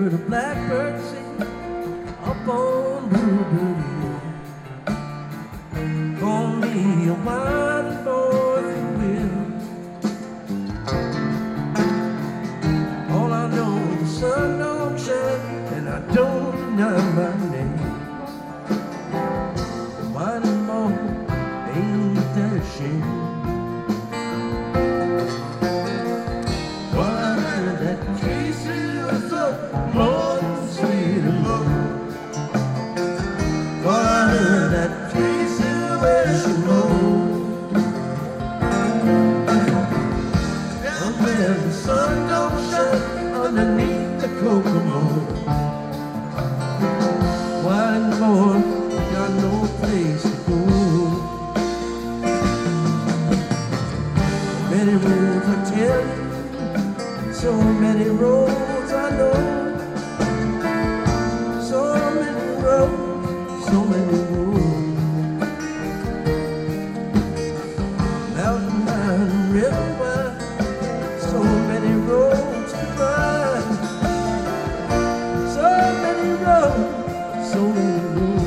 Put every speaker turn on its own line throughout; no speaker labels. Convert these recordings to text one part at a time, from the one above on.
heard a blackbird sing up on Bluebird Hill. Call me a wild boy if you will. All I know is the sun don't shine, and I don't deny my name. Wild boy, ain't that a shame? The sun don't shine underneath the Kokomo. White boy, got no place to go. Many roads I tell you, so many roads I know. So many roads, so many roads. Mountain and river, so many roads to run. So many roads, so many roads.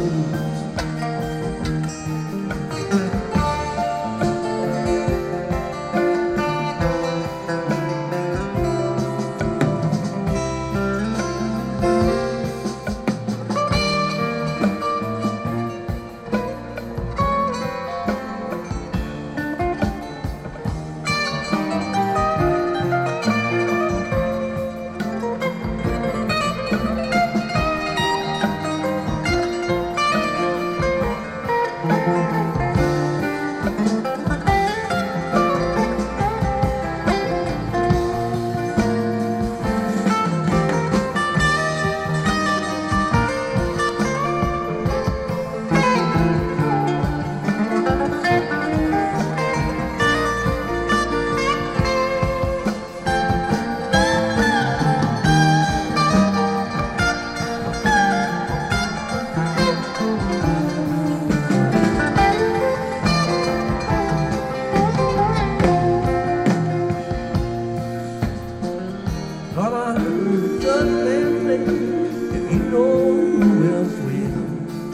But I heard the damn thing, if you know who else will.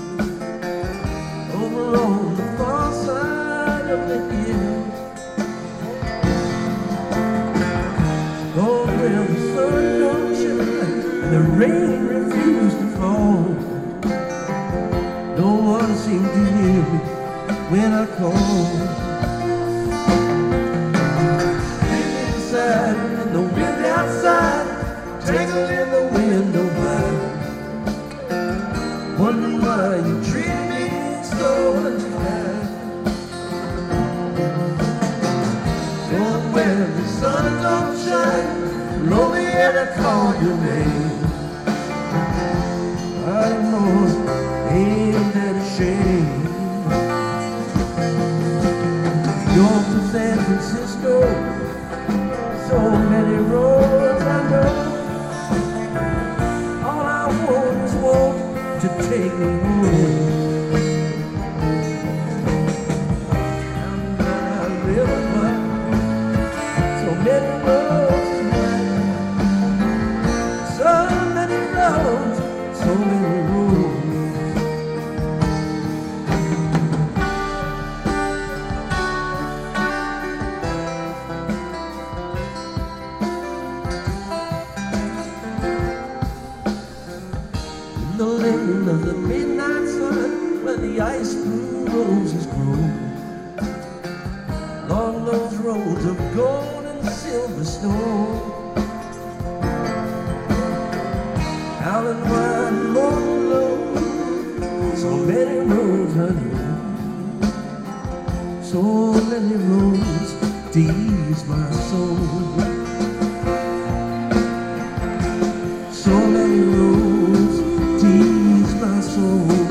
Over on the far side of the hill, gone where the sun don't shine and the rain refused to fall. No one seemed to hear me when I called. Deep inside, and the wind outside, tangled in the window blind, wondering why you treat me so unkind. Going where the sun don't shine, lonely and I call your name. I know, ain't that a shame? You're from San Francisco, so many roads I know. All I want is one to take me home. Down by the river, so many roads to ride. So many roads, so many roads. In the land of the midnight sun, where the ice blue roses grow, along those roads of gold and silver snow, howling wide and rolling low, so many roads I know, so many roads to ease my soul. So many roads to ease my soul.